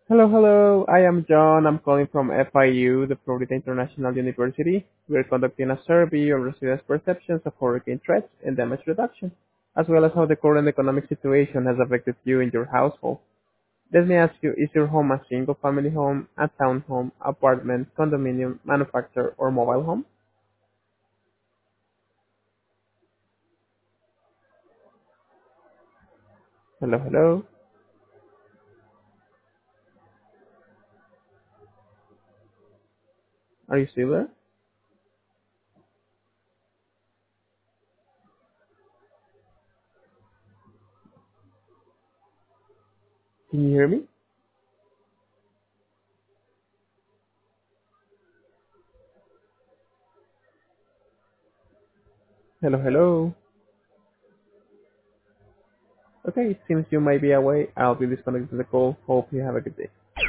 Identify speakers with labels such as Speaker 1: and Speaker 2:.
Speaker 1: Hello, hello. I am John. I'm calling from FIU, the Florida International University. We're conducting a survey on residents' perceptions of hurricane threats and damage reduction, as well as how the current economic situation has affected you and your household. Let me ask you, is your home a single-family home, a townhome, apartment, condominium, manufactured, or mobile home? Hello, hello. Are you still there? Can you hear me? Hello, hello. Okay, it seems you might be away. I'll be disconnecting the call. Hope you have a good day.